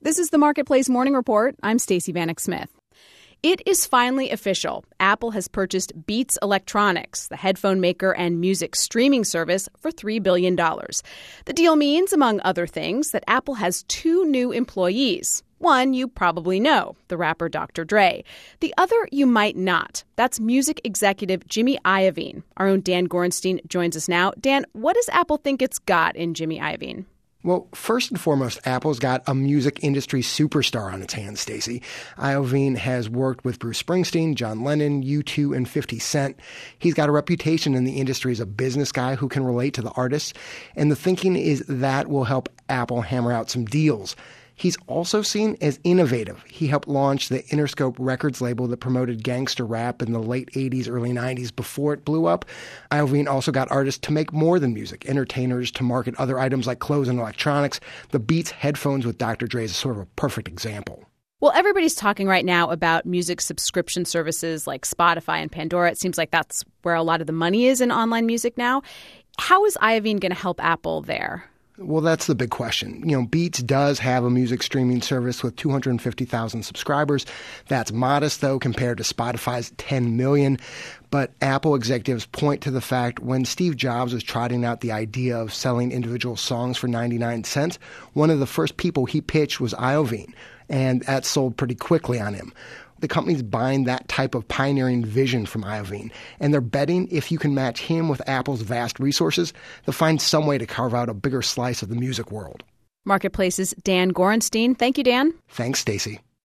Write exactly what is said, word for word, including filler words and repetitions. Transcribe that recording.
This is the Marketplace Morning Report. I'm Stacey Vanek Smith. It is finally official. Apple has purchased Beats Electronics, the headphone maker and music streaming service, for three billion dollars. The deal means, among other things, that Apple has two new employees. One you probably know, the rapper Doctor Dre. The other you might not. That's music executive Jimmy Iovine. Our own Dan Gorenstein joins us now. Dan, what does Apple think it's got in Jimmy Iovine? Well, first and foremost, Apple's got a music industry superstar on its hands, Stacey. Iovine has worked with Bruce Springsteen, John Lennon, U two, and fifty Cent. He's got a reputation in the industry as a business guy who can relate to the artists, and the thinking is that will help Apple hammer out some deals. He's also seen as innovative. He helped launch the Interscope Records label that promoted gangster rap in the late eighties, early nineties before it blew up. Iovine also got artists to make more than music, entertainers to market other items like clothes and electronics. The Beats headphones with Doctor Dre is sort of a perfect example. Well, everybody's talking right now about music subscription services like Spotify and Pandora. It seems like that's where a lot of the money is in online music now. How is Iovine going to help Apple there? Well, that's the big question. You know, Beats does have a music streaming service with two hundred fifty thousand subscribers. That's modest, though, compared to Spotify's ten million. But Apple executives point to the fact when Steve Jobs was trotting out the idea of selling individual songs for ninety-nine cents, one of the first people he pitched was Iovine, and that sold pretty quickly on him. The company's buying that type of pioneering vision from Iovine, and they're betting if you can match him with Apple's vast resources, they'll find some way to carve out a bigger slice of the music world. Marketplace's Dan Gorenstein. Thank you, Dan. Thanks, Stacey.